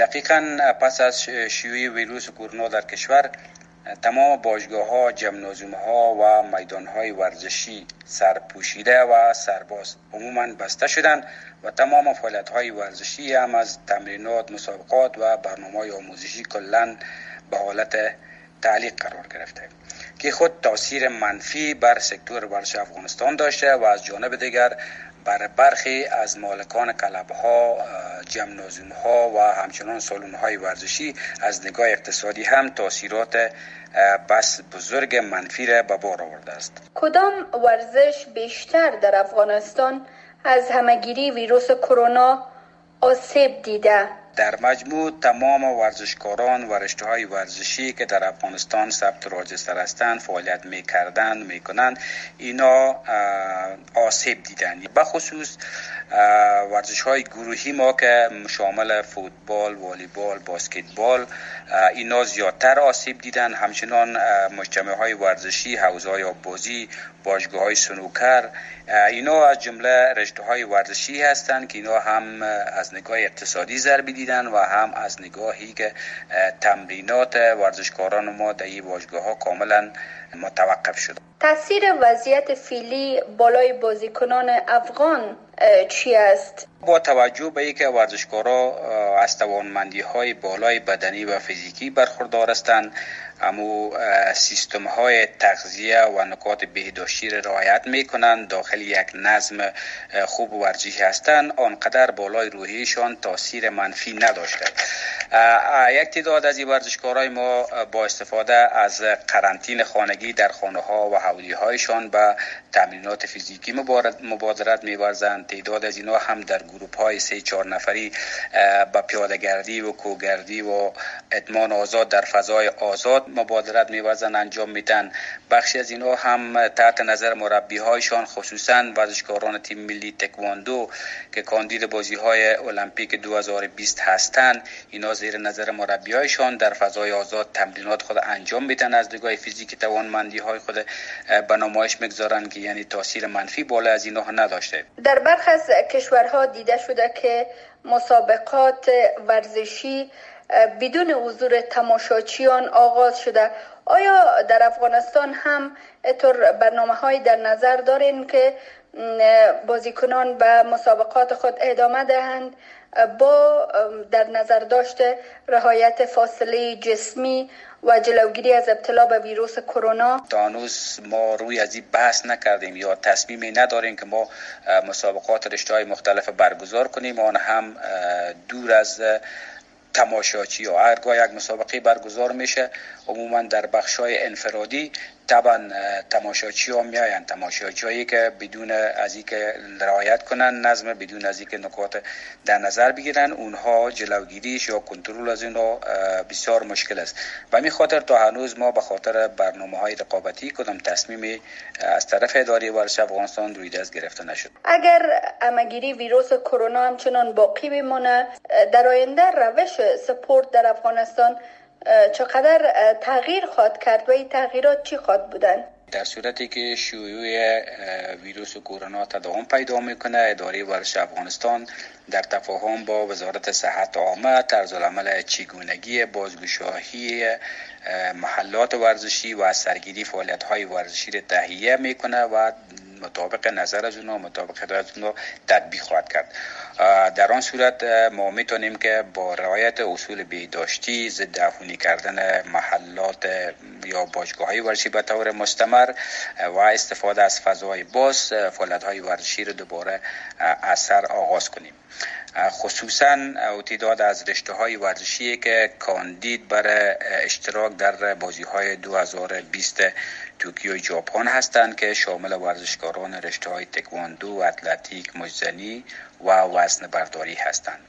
دقیقاً پس از شیوع ویروس کرونا در کشور، تمام باشگاه‌ها، جمنازیوم‌ها و میدان‌های ورزشی سرپوشیده و سرباز عموماً بسته شدند و تمام فعالیت‌های ورزشی هم از تمرینات، مسابقات و برنامه‌های آموزشی کلاً به حالت تعلیق قرار گرفته که خود تاثیر منفی بر سکتور ورزش افغانستان داشته و از جانب دیگر بر برخی از مالکان کلب‌ها، جمنازیوم‌ها و همچنان سالن‌های ورزشی از نگاه اقتصادی هم تاثیرات بس بزرگ منفی را به بار آورده است. کدام ورزش بیشتر در افغانستان از همه‌گیری ویروس کرونا آسیب دیده؟ در مجموع تمام ورزشکاران و رشته‌های ورزشی که در افغانستان ثبت راجستر هستند فعالیت میکنند اینا آسیب دیدن. به خصوص ورزش‌های گروهی ما که شامل فوتبال، والیبال، باسکتبال اینا زیادتر آسیب دیدن. همچنان مجتمع‌های ورزشی، حوزه‌های آببازی، باشگاه‌های سنوکر اینا از جمله رشته‌های ورزشی هستند که اینا هم از نگاه اقتصادی ضربه دیدن و هم از نگاهی که تمرینات ورزشکاران ما در این باشگاه‌ها کاملا متوقف شد. تاثیر وضعیت فعلی بالای بازیکنان افغان چی است؟ با توجه به اینکه ورزشکارا از توانمندی‌های بالای بدنی و فیزیکی برخوردار هستند، اما سیستم‌های تغذیه و نکات بهداشتی را رعایت می‌کنند، داخل یک نظم خوب ورزشی هستند، آنقدر بالای روحیشان تاثیر منفی نداشته. یک تعداد از این ورزشکارای ما با استفاده از قرنطینه خانگی در خانه‌ها و حولی‌هایشان به تمرینات فیزیکی مبادرت می‌ورزند. تعداد از اینا هم در گروه‌های 3-4 نفری به پیاده‌گردی و کوهگردی و ادمان آزاد در فضای آزاد مبادرت می‌ورزند، انجام میدن. بخشی از اینا هم تحت نظر مربی‌هایشان، خصوصاً ورزشکاران تیم ملی تکواندو که کاندید بازی‌های المپیک 2020 هستند، اینا زیر نظر مربی‌هایشان در فضای آزاد تمرینات خود انجام میدن، از نگاه فیزیکی توانمندی‌های خود به نمایش می‌گذارند که یعنی تاثیر منفی بالا از اینا نداشته. در برخی از کشورها دیده شده که مسابقات ورزشی بدون حضور تماشاچیان آغاز شده. آیا در افغانستان هم اینطور برنامه‌های در نظر دارین که بازیکنان به مسابقات خود ادامه دهند با در نظر داشته رعایت فاصله جسمی و جلوگیری از ابتلا به ویروس کرونا؟ تا هنوز ما روی از این بحث نکردیم یا تصمیمی نداریم که ما مسابقات رشته‌های مختلف برگزار کنیم، آن هم دور از تماشاچی ها. هرگاه یک مسابقه برگزار میشه عموما در بخش‌های انفرادی طبعا تماشاچی ها میاین، تماشاچی هایی که بدون از اینکه رعایت کنن نظم، بدون از اینکه نکات در نظر بگیرن، اونها جلوگیریش یا کنترل از اونها بسیار مشکل است. و همین خاطر تا هنوز ما به خاطر برنامه‌های رقابتی کدام تصمیمی از طرف اداره ورزش افغانستان روی دست گرفته نشد. اگر همه‌گیری ویروس کرونا همچنان باقی بمانه، در آینده روش سپورت در افغانستان چقدر تغییر خواهد کرد و این تغییرات چی خواهد بودن؟ در صورتی که شیوع ویروس کرونا تداوم پیدا میکنه، اداره ورزش افغانستان در تفاهم با وزارت صحت عامه طرزالعمل چگونگی بازگشایی محلات ورزشی و سرگیری فعالیت‌های ورزشی را تهیه میکنه و مطابق نظر از اونها، مطابق هدایت اونها تطبیق خواهد کرد. در آن صورت ما میتونیم که با رعایت اصول بهداشتی، ضد عفونی کردن محلات یا باشگاه‌های ورزشی به طور مستمر و استفاده از فضای باز فعالیت‌های ورزشی رو دوباره از سر آغاز کنیم. خصوصاً تعداد از رشته‌های ورزشی که کاندید برای اشتراک در بازی‌های 2020 توکیو ژاپن هستند که شامل ورزشکاران رشته‌های تکواندو، اتلتیک، مجزنی و وزنه برداری هستند.